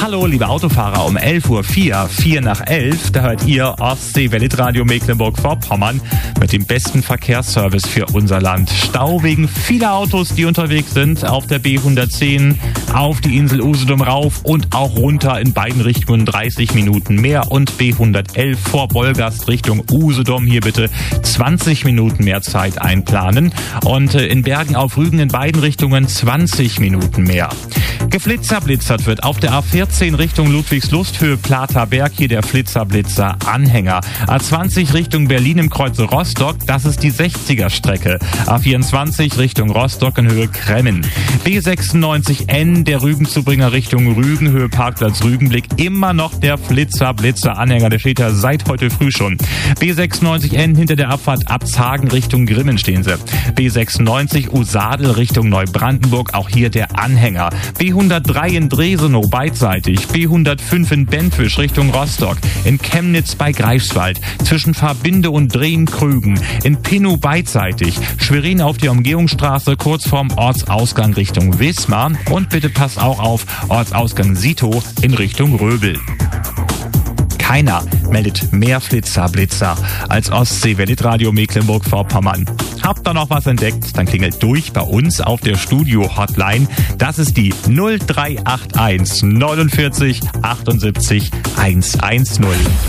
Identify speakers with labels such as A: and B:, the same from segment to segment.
A: Hallo, liebe Autofahrer, um 11.04 Uhr, 4 nach 11, da hört ihr Ostsee-Weltradio Mecklenburg-Vorpommern mit dem besten Verkehrsservice für unser Land. Stau wegen vieler Autos, die unterwegs sind, auf der B110, auf die Insel Usedom rauf und auch runter in beiden Richtungen 30 Minuten mehr und B111 vor Wolgast Richtung Usedom hier bitte 20 Minuten mehr Zeit einplanen und in Bergen auf Rügen in beiden Richtungen 20 Minuten mehr. Geflitzerblitzert wird auf der A14 Richtung Ludwigslust, Höhe Platerberg, hier der Flitzerblitzer Anhänger. A20 Richtung Berlin im Kreuze Rostock, das ist die 60er Strecke. A24 Richtung Rostock in Höhe Kremmen. B96N, der Rügenzubringer Richtung Rügen, Höhe Parkplatz Rügenblick, immer noch der Flitzerblitzer Anhänger, der steht da seit heute früh schon. B96N hinter der Abfahrt Abzhagen Richtung Grimmen stehen sie. B96 Usadel Richtung Neubrandenburg, auch hier der Anhänger. B103 in Dresenow beidseitig, B105 in Bentwisch Richtung Rostock, in Chemnitz bei Greifswald, zwischen Verbinde und Drehn-Krügen, in Pinnow beidseitig, Schwerin auf der Umgehungsstraße kurz vorm Ortsausgang Richtung Wismar und bitte passt auch auf Ortsausgang Sito in Richtung Röbel. Keiner meldet mehr Flitzer als Ostsee-Weltradio Mecklenburg-Vorpommern. Habt ihr noch was entdeckt? Dann klingelt durch bei uns auf der Studio-Hotline. Das ist die 0381 49 78 110.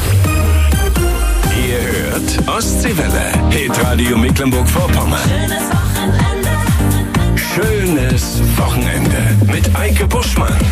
B: Ihr hört Ostseewelle, Hitradio Mecklenburg-Vorpommern. Schönes Wochenende mit Eike Buschmann.